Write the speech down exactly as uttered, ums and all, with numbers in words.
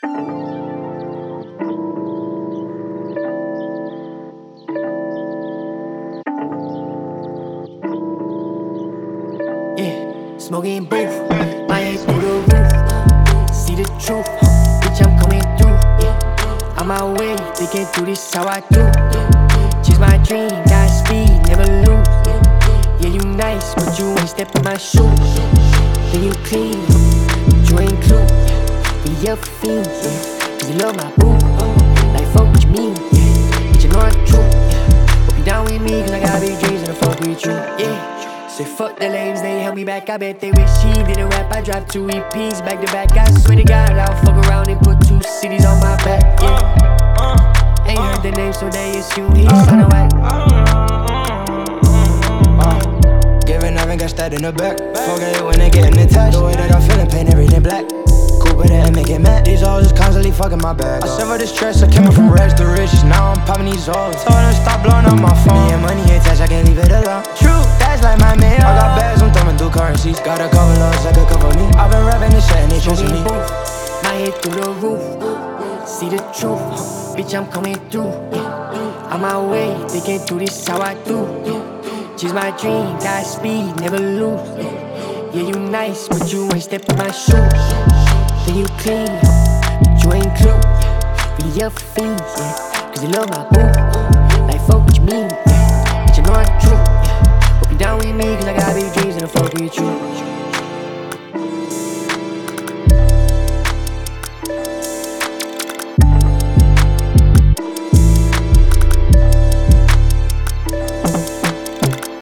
Yeah, smoking booth, my head through the roof. See the truth, bitch, I'm coming through. Yeah, on my way, they can't do this how I do. Yeah, chase my dream, got speed, never lose. Yeah, you nice, but you ain't step in my shoes. Then you clean, but you ain't clue. Be a fiend, yeah, cause you love my boo. Like fuck what you mean, yeah, but you know I'm true. Yeah, hope you down with me, cause I got big dreams and I fuck with you. Yeah. Say fuck the lames, they held me back. I bet they wish he didn't rap. I dropped two E Ps back to back. I swear to God, I'll fuck around and put two cities on my back. Yeah. Ain't heard the name, so they assume he's tryna whack. Uh, giving up and got stabbed in the back. Forget it when they getting attached. The way that I'm feeling, paint everything black. Cool with it and make it mad. These hoes is constantly fucking my bag. I suffer the stress, I came up from rags to riches. Now I'm popping these hoes. Told them stop blowing up my phone. Me and money attached, I can't leave it alone. True, that's like my mail. I got bags, I'm thumbing through currencies. Got a couple loads that could cover me. I've been rapping this shit and they trusting me. My head through the roof, see the truth. Bitch, I'm coming through. Yeah. On my way, they can't do this how I do. Yeah. Chase my dream, got speed, never lose. Yeah. Yeah, you nice, but you ain't step in my shoes. Then you clean, but you ain't clue. Be a fiend, yeah, cause you love my boo. Like fuck what you mean, yeah, but you know I'm true. Yeah. Hope you down with me, cause I got big dreams and I fuck with you.